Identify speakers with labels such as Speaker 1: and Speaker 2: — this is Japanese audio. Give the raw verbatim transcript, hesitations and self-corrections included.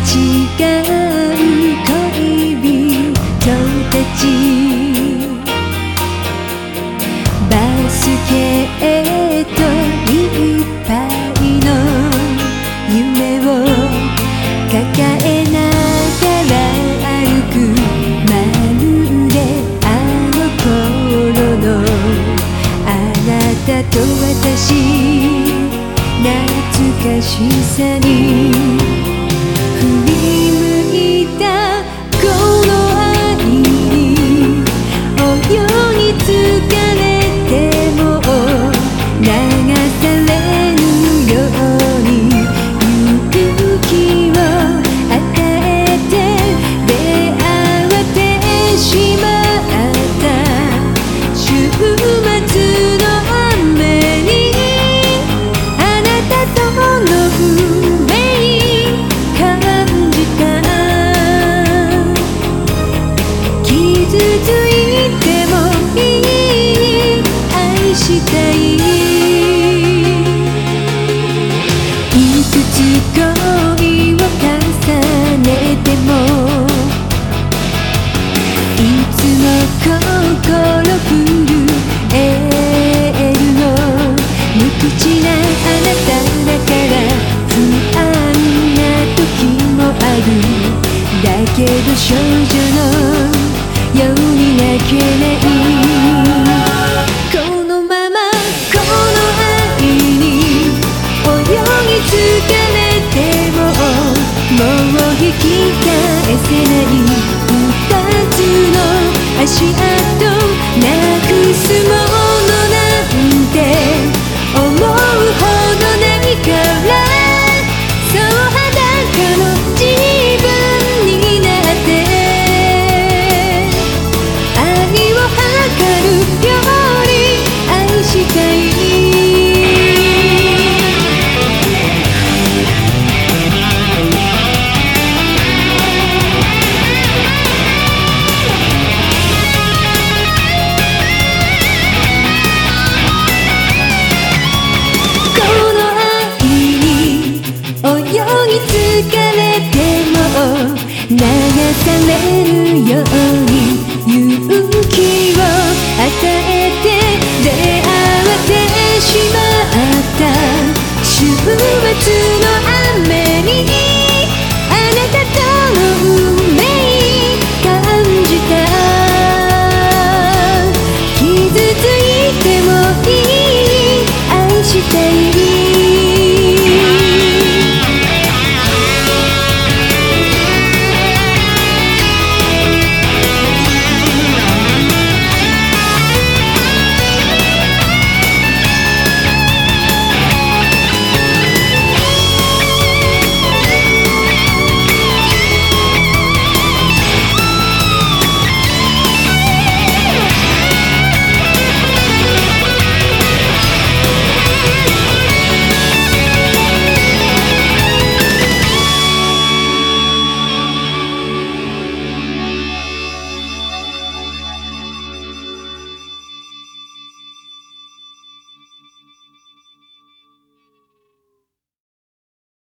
Speaker 1: う恋人たちバスケットいっぱいの夢を抱えながら歩くまるであの頃のあなたと私懐かしさに振り向いたこの愛に泳ぎ疲れても流されるように勇気を与えて出会ってしまった週末の雨にあなたとの運命感じた傷ついてもいい愛したいいくつ恋を重ねてもいつも心震えるの無口なあなただから不安な時もあるだけど少女のように泣けないこのままこの愛に泳ぎ疲れてももう引き返せない二つの足跡なくすものなんて思うほどないからそう裸の自分になって愛を測るより愛したい疲れても流されるように勇気を与えて出会ってしまった週末の雨にあなたとの運命感じた傷ついてもいい愛したい